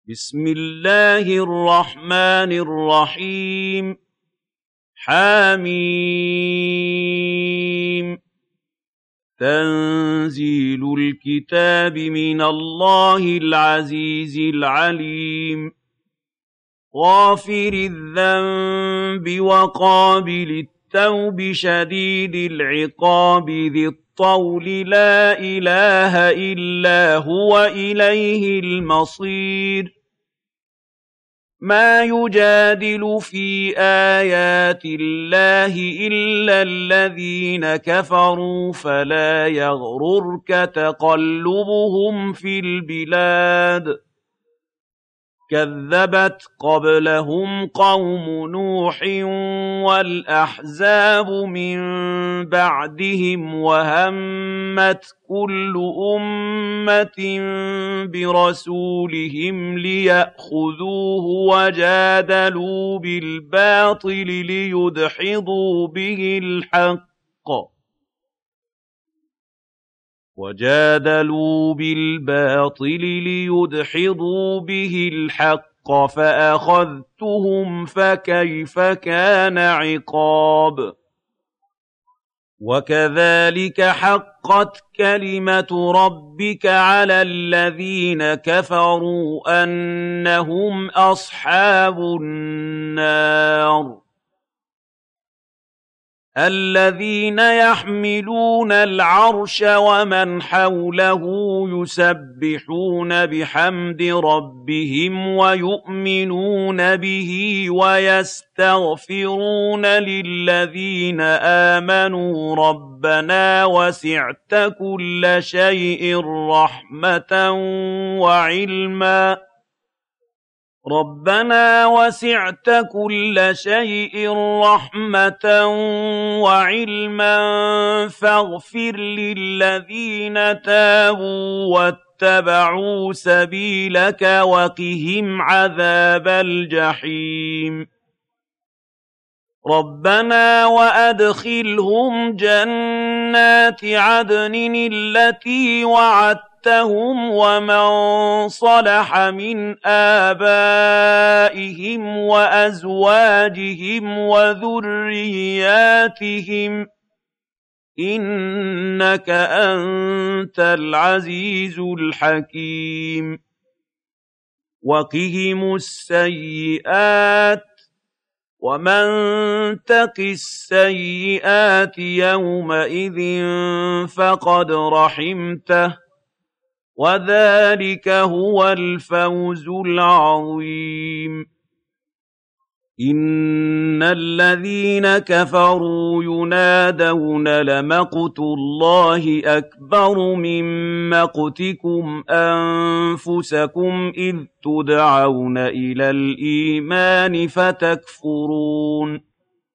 بسم الله الرحمن الرحيم حميم تنزيل الكتاب من الله العزيز العليم غافر الذنب وقابل التوب شديد العقاب ذي الطول لا إله إلا هو إليه المصير ما يجادل في آيات الله إلا الذين كفروا فلا يغررك تقلبهم في البلاد كذبت قبلهم قوم نوح والأحزاب من بعدهم وهمت كل أمة برسولهم ليأخذوه وجادلوا بالباطل ليدحضوا به الحق فأخذتهم فكيف كان عقاب وكذلك حقت كلمة ربك على الذين كفروا أنهم أصحاب النار الذين يحملون العرش ومن حوله يسبحون بحمد ربهم ويؤمنون به ويستغفرون للذين آمنوا ربنا وسعت كل شيء رحمة وعلما فاغفر للذين تابوا واتبعوا سبيلك وقهم عذاب الجحيم ربنا وأدخلهم جنات عدن التي وعدتهم ومن صلح من آبائهم وأزواجهم وذرياتهم إنك أنت العزيز الحكيم وقهم السيئات ومن تق السيئات يومئذ فقد رحمته وذلك هو الفوز العظيم إن الذين كفروا ينادون لمقت الله أكبر من مقتكم أنفسكم إذ تدعون إلى الإيمان فتكفرون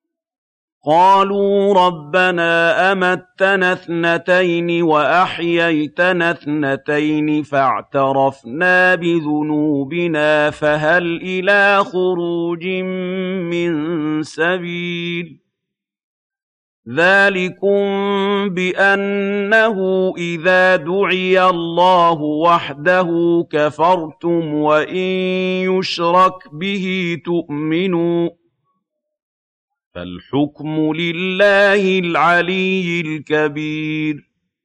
قالوا ربنا أمتنا اثنتين وأحييتنا اثنتين فاعترفنا بذنوبنا فهل إلى خروج من سبيل ذلكم بأنه إذا دعي الله وحده كفرتم وإن يشرك به تؤمنوا فالحكم لله العلي الكبير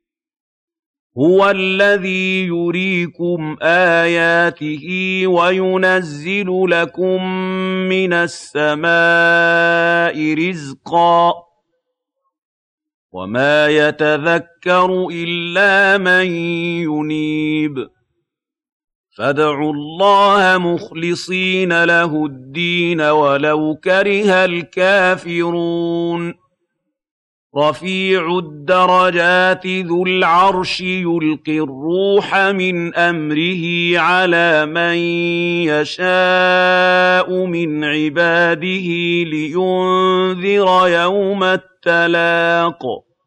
هو الذي يريكم آياته وينزل لكم من السماء رزقا وما يتذكر إلا من ينيب فادعوا الله مخلصين له الدين ولو كره الكافرون رفيع الدرجات ذو العرش يلقي الروح من أمره على من يشاء من عباده لينذر يوم التلاق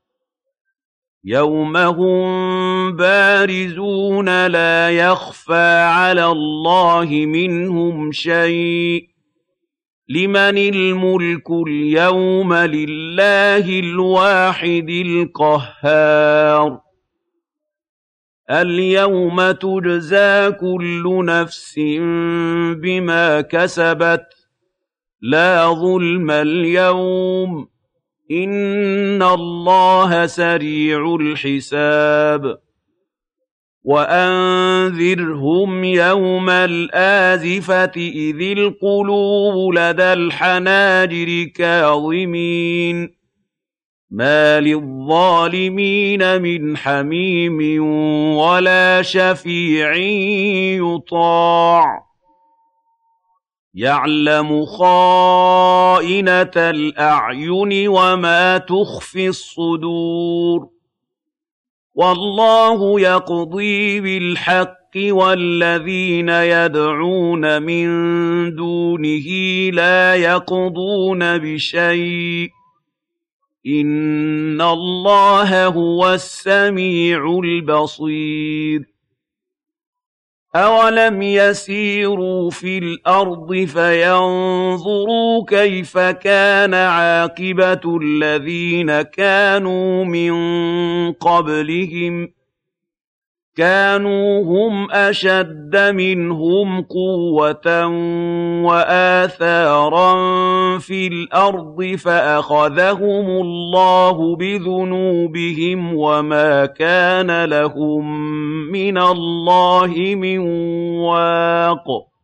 يوم هم بارزون لا يخفى على الله منهم شيء لمن الملك اليوم لله الواحد القهار اليوم تجزى كل نفس بما كسبت لا ظلم اليوم إن الله سريع الحساب وأنذرهم يوم الآزفة إذ القلوب لدى الحناجر كاظمين ما للظالمين من حميم ولا شفيع يطاع يعلم خائنة الأعين وما تخفي الصدور والله يقضي بالحق والذين يدعون من دونه لا يقضون بشيء إن الله هو السميع البصير أولم يسيروا في الأرض فينظروا كيف كان عاقبة الذين كانوا من قبلهم كانوا هم أشد منهم قوة وآثارا في الأرض فأخذهم الله بذنوبهم وما كان لهم من الله من واق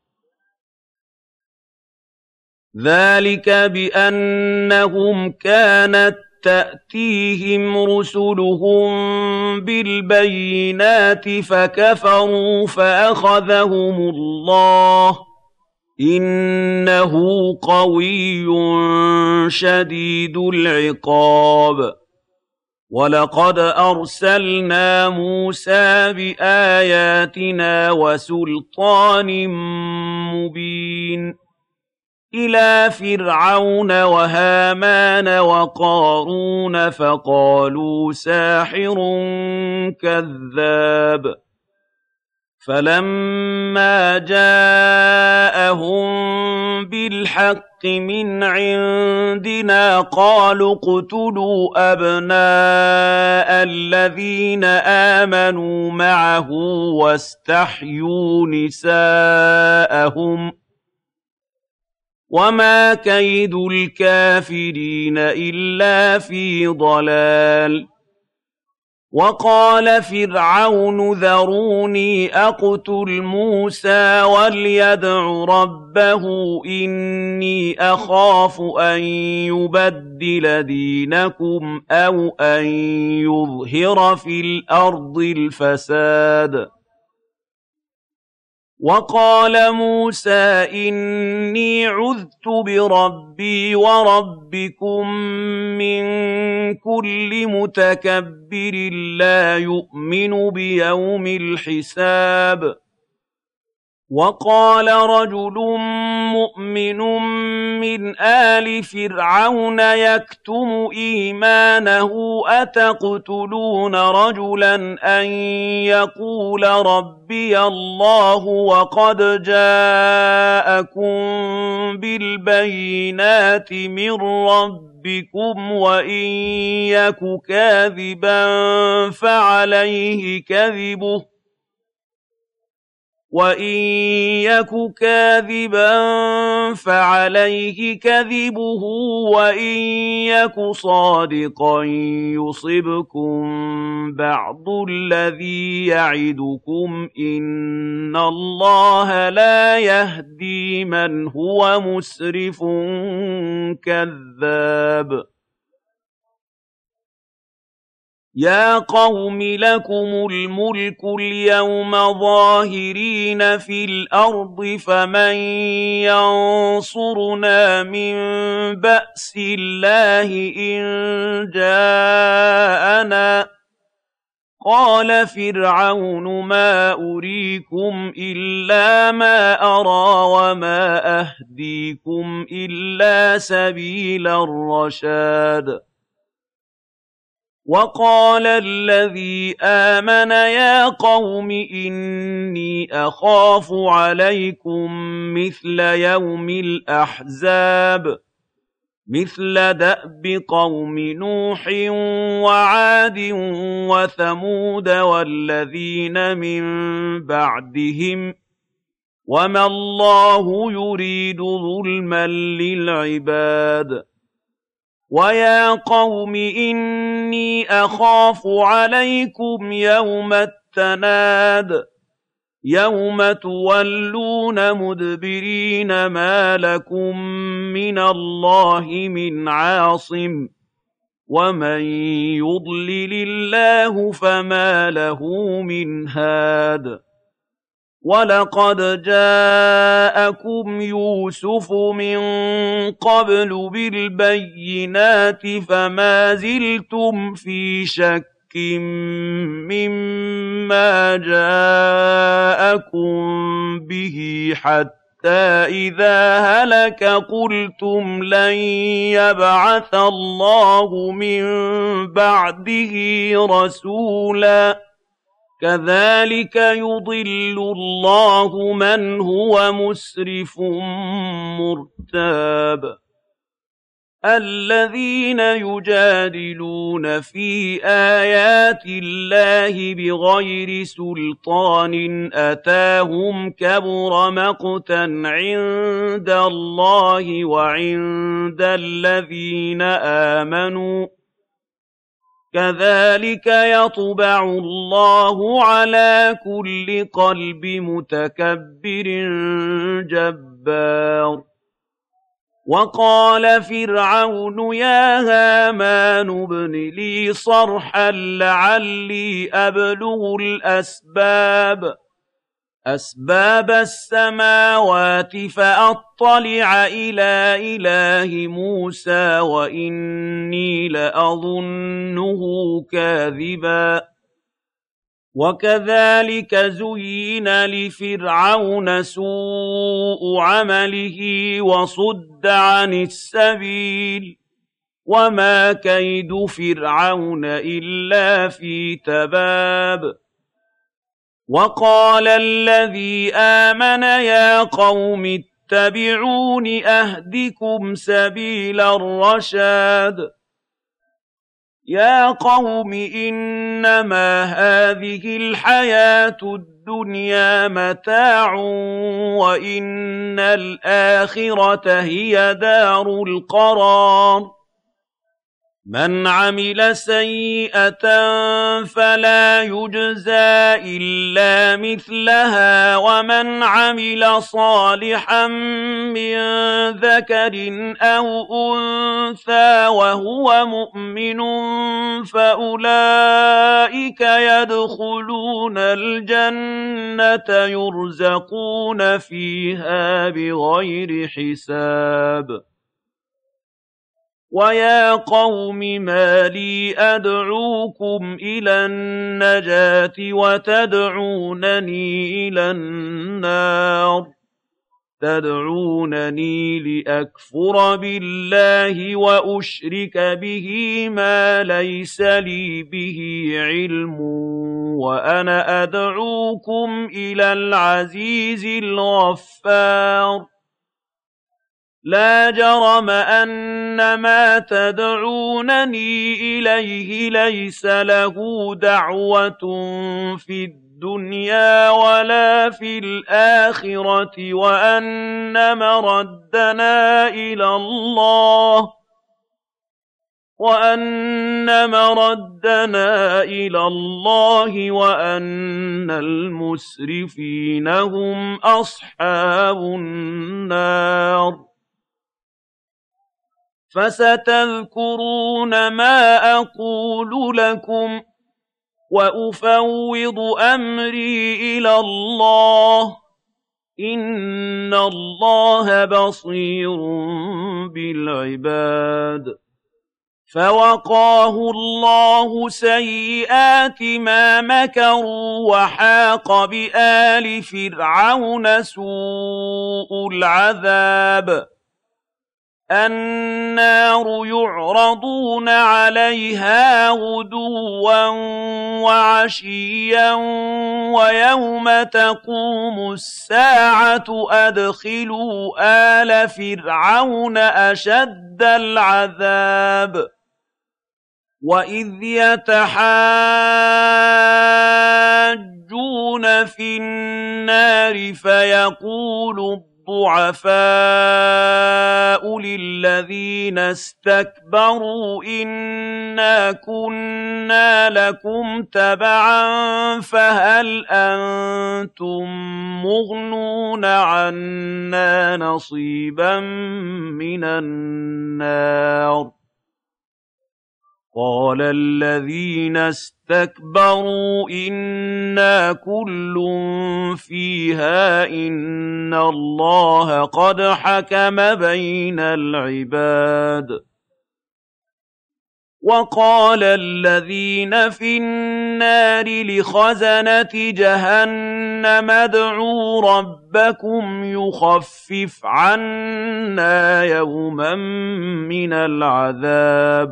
ذلك بأنهم كانت تأتيهم رسلهم بالبينات فكفروا فأخذهم الله إنه قوي شديد العقاب ولقد أرسلنا موسى بآياتنا وسلطان مبين إلى فرعون وهامان وقارون فقالوا ساحر كذاب فلما جاءهم بالحق من عندنا قالوا اقتلوا أبناء الذين آمنوا معه واستحيوا نساءهم وما كيد الكافرين إلا في ضلال وقال فرعون ذروني أقتل موسى وليدع ربه إني أخاف أن يبدل دينكم أو أن يظهر في الأرض الفساد وقال موسى إني عذت بربي وربكم من كل متكبر لا يؤمن بيوم الحساب وقال رجل مؤمن من آل فرعون يكتم إيمانه أتقتلون رجلا أن يقول ربي الله وقد جاءكم بالبينات من ربكم وإن يك كاذبا فعليه كذبه وإن يك صادقا يصبكم بعض الذي يعدكم إن الله لا يهدي من هو مسرف كذاب يا قوم لكم الملك اليوم ظاهرين في الأرض فمن ينصرنا من بأس الله إن جاءنا قال فرعون ما أريكم إلا ما أرى وما أهديكم إلا سبيل الرشاد وقال الذي آمن يا قوم إني أخاف عليكم مثل يوم الأحزاب مثل دأب قوم نوح وعاد وثمود والذين من بعدهم وما الله يريد ظلما للعباد ويا قوم إني أخاف عليكم يوم التناد يوم تولون مدبرين ما لكم من الله من عاصم ومن يضلل الله فما له من هاد وَلَقَدْ جَاءَكُمْ يُوسُفُ مِن قَبْلُ بِالْبَيِّنَاتِ فَمَا زِلْتُمْ فِي شَكٍّ مِّمَّا جَاءَكُم بِهِ حَتَّىٰ إِذَا هَلَكَ قُلْتُمْ لَن يَبْعَثَ اللَّهُ مِن بَعْدِهِ رَسُولًا كَذَٰلِكَ يُضِلُّ اللَّهُ مَنْ هُوَ مُسْرِفٌ مُّرْتَابٌ الَّذِينَ يُجَادِلُونَ فِي آيَاتِ اللَّهِ بِغَيْرِ سُلْطَانٍ أَتَاهُمْ كَبُرَ مَقْتًا عِندَ اللَّهِ وَعِندَ الَّذِينَ آمَنُوا كَذَٰلِكَ يَطْبَعُ اللَّهُ عَلَىٰ كُلِّ قَلْبِ مُتَكَبِّرٍ جَبَّارٍ وَقَالَ فِرْعَوْنُ يَا هَامَانُ ابْنِ لِي صَرْحًا لَّعَلِّي أَبْلُغُ أَسْبَابَ السَّمَاوَاتِ فَأَطَّلِعَ إِلَىٰ إِلَٰهِ مُوسَىٰ وَإِنِّي لَأَظُنُّهُ كَاذِبًا وَكَذَٰلِكَ زُيِّنَ لِفِرْعَوْنَ سُوءُ عَمَلِهِ وَصُدَّ عَنِ السَّبِيلِ وَمَا كَيْدُ فِرْعَوْنَ إِلَّا فِي تَبَابٍ وَقَالَ الَّذِي آمَنَ يَا قَوْمِ اتَّبِعُونِ أَهْدِكُمْ سَبِيلَ الرَّشَادِ يَا قَوْمِ إِنَّمَا هَٰذِهِ الْحَيَاةُ الدُّنْيَا مَتَاعٌ وَإِنَّ الْآخِرَةَ هِيَ دَارُ الْقَرَارِ مَنْ عَمِلَ سَيِّئَةً فَلَا يُجْزَىٰ إِلَّا مِثْلَهَا وَمَنْ عَمِلَ صَالِحًا مِّن ذَكَرٍ أَوْ أُنثَىٰ وَهُوَ مُؤْمِنٌ فَأُولَٰئِكَ يَدْخُلُونَ الْجَنَّةَ يُرْزَقُونَ فِيهَا بِغَيْرِ حِسَابٍ وَيَا قَوْمِ مَا لِي أَدْعُوكُمْ إِلَى النَّجَاةِ وَتَدْعُونَنِي إِلَى النَّارِ تَدْعُونَنِي لِأَكْفُرَ بِاللَّهِ وَأُشْرِكَ بِهِ مَا لَيْسَ لِي بِهِ عِلْمٌ وَأَنَا أَدْعُوكُمْ إِلَى الْعَزِيزِ الْغَفَّارِ لَا جَرَمَ أَنَّ مَا تَدْعُونَنِي إِلَيْهِ لَيْسَ لَهُ دَعْوَةٌ فِي الدُّنْيَا وَلَا فِي الْآخِرَةِ وَأَنَّ مَرَدَّنَا إِلَى اللَّهِ وَأَنَّ الْمُسْرِفِينَ هُمْ أَصْحَابُ النَّارِ فَسَتَذْكُرُونَ مَا أَقُولُ لَكُمْ وَأُفَوِّضُ أَمْرِي إِلَى اللَّهِ ۚ إِنَّ اللَّهَ بَصِيرٌ بِالْعِبَادِ فَوَقَاهُ اللَّهُ سَيِّئَاتِ مَا مَكَرُوا وَحَاقَ بِآلِ فِرْعَوْنَ سُوءُ الْعَذَابِ النَّارُ يُعْرَضُونَ عَلَيْهَا غُدُوًّا وَعَشِيًّا وَيَوْمَ تَقُومُ السَّاعَةُ أَدْخِلُوا آلَ فِرْعَوْنَ أَشَدَّ الْعَذَابِ وَإِذْ يَتَحَاجُّونَ فِي النَّارِ فَيَقُولُ الضُّعَفَاءُ لِلَّذِينَ اسْتَكْبَرُوا إِنَّا كُنَّا لَكُمْ تَبَعًا فَهَلْ أَنتُم مُّغْنُونَ عَنَّا نَصِيبًا مِّنَ النَّارِ قَالَ الَّذِينَ اسْتَكْبَرُوا إِنَّا كُلٌّ فِيهَا إِنَّ اللَّهَ قَدْ حَكَمَ بَيْنَ الْعِبَادِ وَقَالَ الَّذِينَ فِي النَّارِ لِخَزَنَةِ جَهَنَّمَ ادْعُوا رَبَّكُمْ يُخَفِّفْ عَنَّا يَوْمًا مِّنَ الْعَذَابِ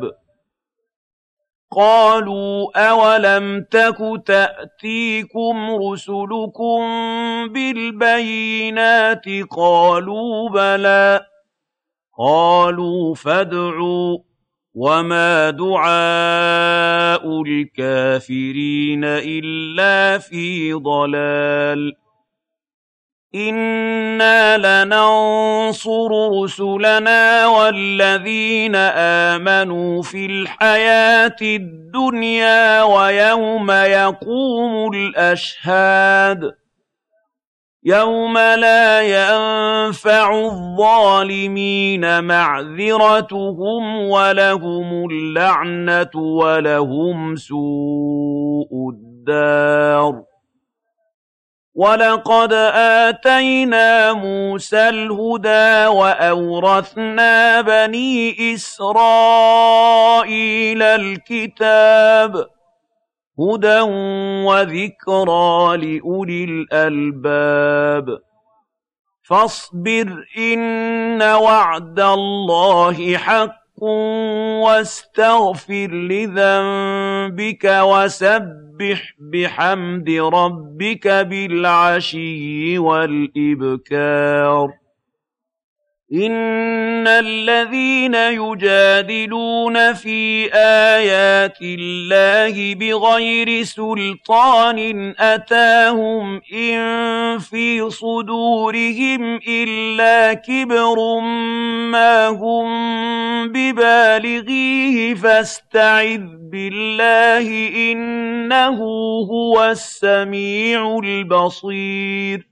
قَالُوا أَوَلَمْ تَكُ تَأْتِيكُمْ رُسُلُكُم بِالْبَيِّنَاتِ قَالُوا بَلَىٰ قَالُوا فَادْعُوا وَمَا دُعَاءُ الْكَافِرِينَ إِلَّا فِي ضَلَالٍ إِنَّا لَنَنصُرُ رُسُلَنَا وَالَّذِينَ آمَنُوا فِي الْحَيَاةِ الدُّنْيَا وَيَوْمَ يَقُومُ الْأَشْهَادُ يَوْمَ لَا يَنفَعُ الظَّالِمِينَ مَعْذِرَتُهُمْ وَلَهُمُ اللَّعْنَةُ وَلَهُمْ سُوءُ الدَّارِ وَلَقَدْ آتَيْنَا مُوسَى الْهُدَىٰ وَأَوْرَثْنَا بَنِي إِسْرَائِيلَ الْكِتَابَ هُدًى وَذِكْرَىٰ لِأُولِي الْأَلْبَابِ فَاصْبِرْ إِنَّ وَعْدَ اللَّهِ حَقٌّ وَاسْتَغْفِرْ لِذَنبِكَ وَسَبِّحْ بِحَمْدِ رَبِّكَ بِالْعَشِيِّ وَالْإِبْكَارِ إِنَّ الَّذِينَ يُجَادِلُونَ فِي آيَاتِ اللَّهِ بِغَيْرِ سُلْطَانٍ أَتَاهُمْ إِن فِي صُدُورِهِمْ إِلَّا كِبْرٌ مَّا هُم بِبَالِغِيهِ فَاسْتَعِذْ بِاللَّهِ ۖ إِنَّهُ هُوَ السَّمِيعُ الْبَصِيرُ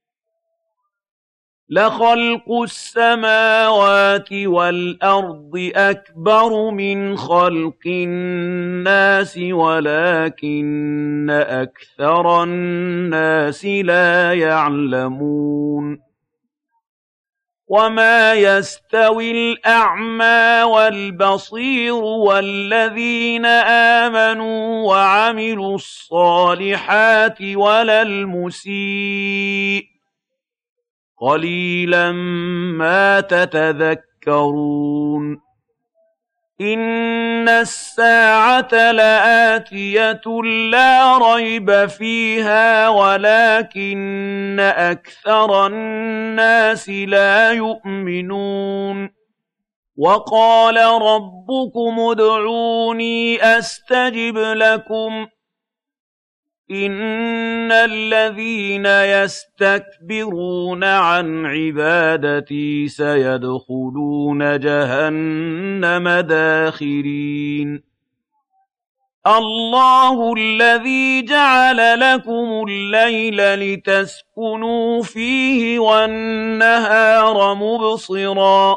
لَخَلْقُ السَّمَاوَاتِ وَالْأَرْضِ أَكْبَرُ مِنْ خَلْقِ النَّاسِ وَلَٰكِنَّ أَكْثَرَ النَّاسِ لَا يَعْلَمُونَ وَمَا يَسْتَوِي الْأَعْمَىٰ وَالْبَصِيرُ وَالَّذِينَ آمَنُوا وَعَمِلُوا الصَّالِحَاتِ وَلَا الْمُسِيءُ قَلِيلًا مَّا تَتَذَكَّرُونَ إِنَّ السَّاعَةَ لَآتِيَةٌ لَّا رَيْبَ فِيهَا وَلَٰكِنَّ أَكْثَرَ النَّاسِ لَا يُؤْمِنُونَ وَقَالَ رَبُّكُمُ ادْعُونِي أَسْتَجِبْ لَكُمْ إِنَّ الَّذِينَ يَسْتَكْبِرُونَ عَنْ عِبَادَتِي سَيَدْخُلُونَ جَهَنَّمَ دَاخِرِينَ اللَّهُ الَّذِي جَعَلَ لَكُمُ اللَّيْلَ لِتَسْكُنُوا فِيهِ وَالنَّهَارَ مُبْصِرًا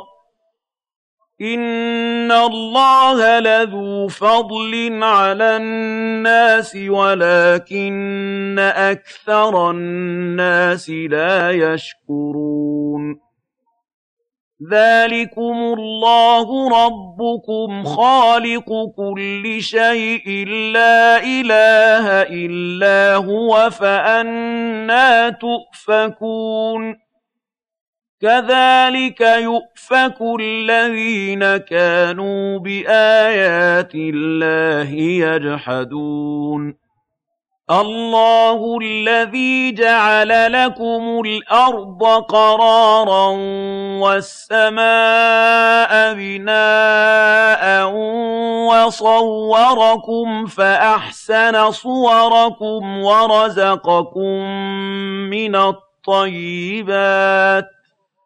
إِنَّ اللَّهَ لَذُو فَضْلٍ عَلَى النَّاسِ وَلَٰكِنَّ أَكْثَرَ النَّاسِ لَا يَشْكُرُونَ ذَٰلِكُمُ اللَّهُ رَبُّكُمْ خَالِقُ كُلِّ شَيْءٍ لَّا إِلَٰهَ إِلَّا هُوَ فَأَنَّىٰ تُؤْفَكُونَ كَذَٰلِكَ يُؤْفَكُ الَّذِينَ كَانُوا بِآيَاتِ اللَّهِ يَجْحَدُونَ اللَّهُ الَّذِي جَعَلَ لَكُمُ الْأَرْضَ قَرَارًا وَالسَّمَاءَ بِنَاءً وَصَوَّرَكُمْ فَأَحْسَنَ صُوَرَكُمْ وَرَزَقَكُم مِّنَ الطَّيِّبَاتِ ۚ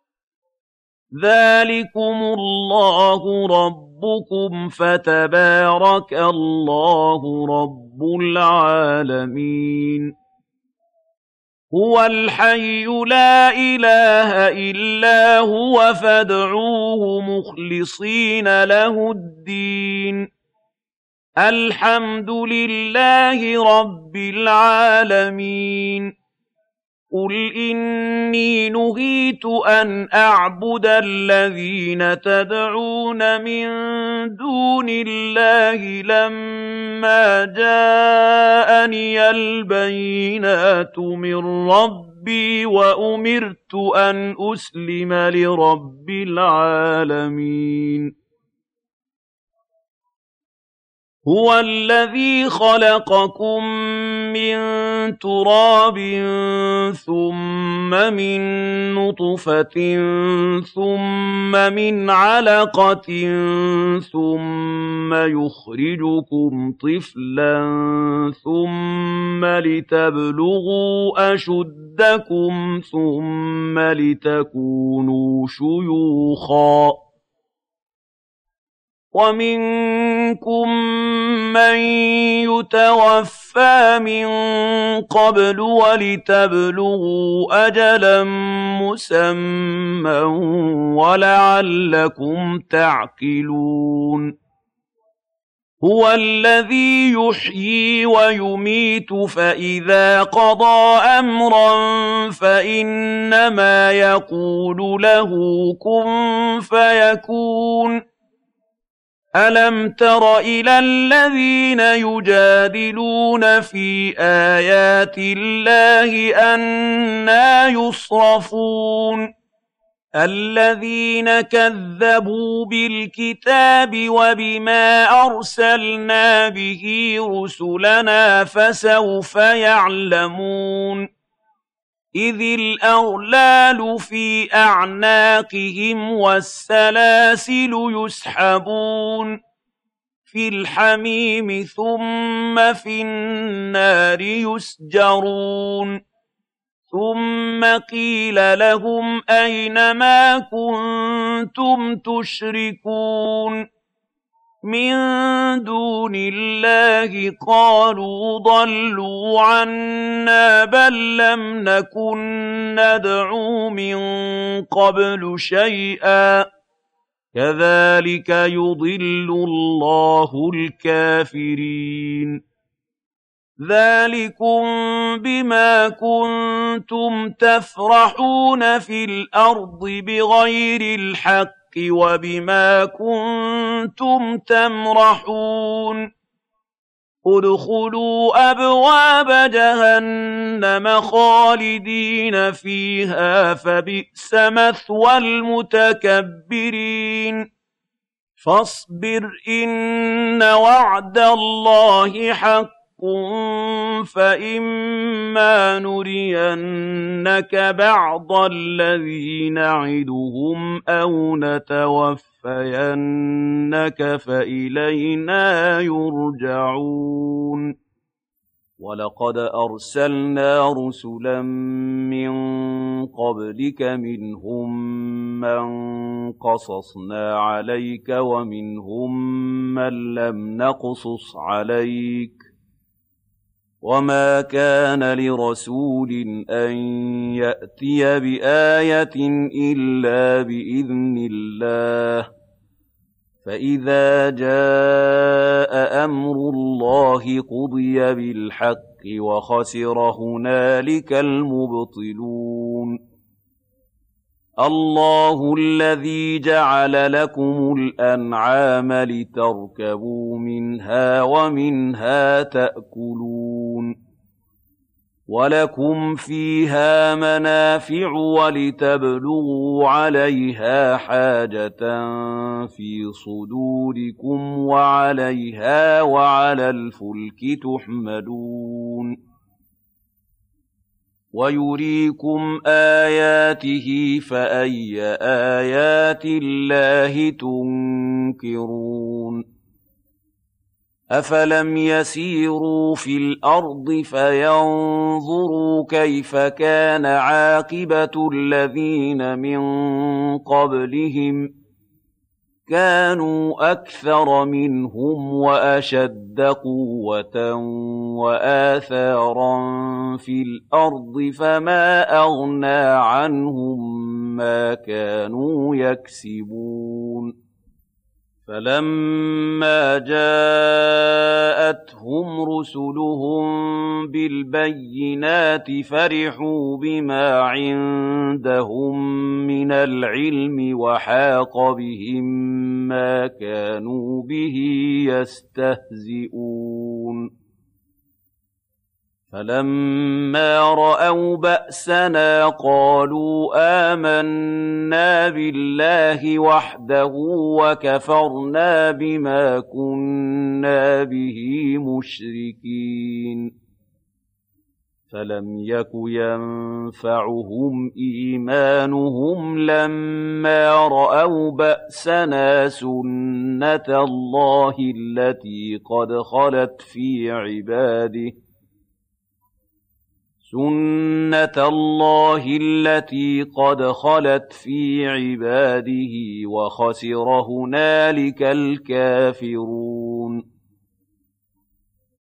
ذَٰلِكُمُ اللَّهُ رَبُّكُمْ فَتَبَارَكَ اللَّهُ رَبُّ الْعَالَمِينَ هُوَ الْحَيُّ لَا إِلَٰهَ إِلَّا هُوَ فَادْعُوهُ مُخْلِصِينَ لَهُ الدِّينَ الْحَمْدُ لِلَّهِ رَبِّ الْعَالَمِينَ قُلْ إِنِّي نُهِيتُ أَنْ أَعْبُدَ الَّذِينَ تَدْعُونَ مِن دُونِ اللَّهِ لَمَّا جَاءَنِيَ الْبَيِّنَاتُ مِن رَّبِّي وَأُمِرْتُ أَنْ أُسْلِمَ لِرَبِّ الْعَالَمِينَ هُوَ الَّذِي خَلَقَكُم مِّن تُرَابٍ ثُمَّ مِن نُّطْفَةٍ ثُمَّ مِنْ عَلَقَةٍ ثُمَّ يُخْرِجُكُمْ طِفْلًا ثُمَّ لِتَبْلُغُوا أَشُدَّكُمْ ثُمَّ لِتَكُونُوا شُيُوخًا ۚ وَمِنكُم مَّن يُتَوَفَّىٰ مِن قَبْلُ وَلِتَبْلُغُوا أَجَلًا مُّسَمًّى وَلَعَلَّكُمْ تَعْقِلُونَ هُوَ الَّذِي يُحْيِي وَيُمِيتُ فَإِذَا قَضَىٰ أَمْرًا فَإِنَّمَا يَقُولُ لَهُ كُن فَيَكُونُ أَلَمْ تَرَ إِلَى الَّذِينَ يُجَادِلُونَ فِي آيَاتِ اللَّهِ أَنَّىٰ يُصْرَفُونَ الَّذِينَ كَذَّبُوا بِالْكِتَابِ وَبِمَا أَرْسَلْنَا بِهِ رُسُلَنَا فَسَوْفَ يَعْلَمُونَ إِذِ الْأَغْلَالُ فِي أَعْنَاقِهِمْ وَالسَّلَاسِلُ يُسْحَبُونَ فِي الْحَمِيمِ ثُمَّ فِي النَّارِ يُسْجَرُونَ ثُمَّ قِيلَ لَهُمْ أَيْنَ مَا كُنتُمْ تُشْرِكُونَ مِن دُونِ اللَّهِ قَالُوا ضَلُّوا عَنَّا بَل لَّمْ نَكُن نَّدْعُو مِن قَبْلُ شَيْئًا ۚ كَذَٰلِكَ يُضِلُّ اللَّهُ الْكَافِرِينَ ذَٰلِكُم بِمَا كُنتُمْ تَفْرَحُونَ فِي الْأَرْضِ بِغَيْرِ الْحَقِّ وَبِمَا كُنتُمْ تَمْرَحُونَ ادْخُلُوا أَبْوَابَ جَهَنَّمَ خَالِدِينَ فِيهَا فَبِئْسَ مَثْوَى الْمُتَكَبِّرِينَ فَاصْبِرْ إِنَّ وَعْدَ اللَّهِ حَقٌّ فَإِمَّا نُرِيَنَّكَ بَعْضَ الَّذِي نَعِدُهُمْ أَوْ نَتَوَفَّيَنَّكَ فَإِلَيْنَا يُرْجَعُونَ وَلَقَدْ أَرْسَلْنَا رُسُلًا مِّن قَبْلِكَ مِنْهُم مَّن قَصَصْنَا عَلَيْكَ وَمِنْهُم مَّن لَّمْ نَقْصُصْ عَلَيْكَ ۗ وَمَا كَانَ لِرَسُولٍ أَن يَأْتِيَ بِآيَةٍ إِلَّا بِإِذْنِ اللَّهِ ۚ فَإِذَا جَاءَ أَمْرُ اللَّهِ قُضِيَ بِالْحَقِّ وَخَسِرَ هُنَالِكَ الْمُبْطِلُونَ اللَّهُ الَّذِي جَعَلَ لَكُمُ الْأَنْعَامَ لِتَرْكَبُوا مِنْهَا وَمِنْهَا تَأْكُلُونَ وَلَكُمْ فِيهَا مَنَافِعُ وَلِتَبْلُغُوا عَلَيْهَا حَاجَةً فِي صُدُورِكُمْ وَعَلَيْهَا وَعَلَى الْفُلْكِ تُحْمَلُونَ وَيُرِيكُمْ آيَاتِهِ فَأَيَّ آيَاتِ اللَّهِ تُنكِرُونَ أَفَلَمْ يَسِيرُوا فِي الْأَرْضِ فَيَنظُرُوا كَيْفَ كَانَ عَاقِبَةُ الَّذِينَ مِن قَبْلِهِمْ كَانُوا أَكْثَرَ مِنْهُمْ وَأَشَدَّ قُوَّةً وَآثَارًا فِي الْأَرْضِ فَمَا أَغْنَىٰ عَنْهُم مَّا كَانُوا يَكْسِبُونَ فَلَمَّا جَاءَتْهُمْ رُسُلُهُم بِالْبَيِّنَاتِ فَرِحُوا بِمَا عِندَهُم مِّنَ الْعِلْمِ وَحَاقَ بِهِم مَّا كَانُوا بِهِ يَسْتَهْزِئُونَ فَلَمَّا رَأَوْا بَأْسَنَا قَالُوا آمَنَّا بِاللَّهِ وَحْدَهُ وَكَفَرْنَا بِمَا كُنَّا بِهِ مُشْرِكِينَ فَلَمْ يَكُ يَنفَعُهُمْ إِيمَانُهُمْ لَمَّا رَأَوْا بَأْسَنَا سُنَّتَ اللَّهِ الَّتِي قَدْ خَلَتْ فِي عِبَادِهِ وَخَسِرَ هُنَالِكَ الْكَافِرُونَ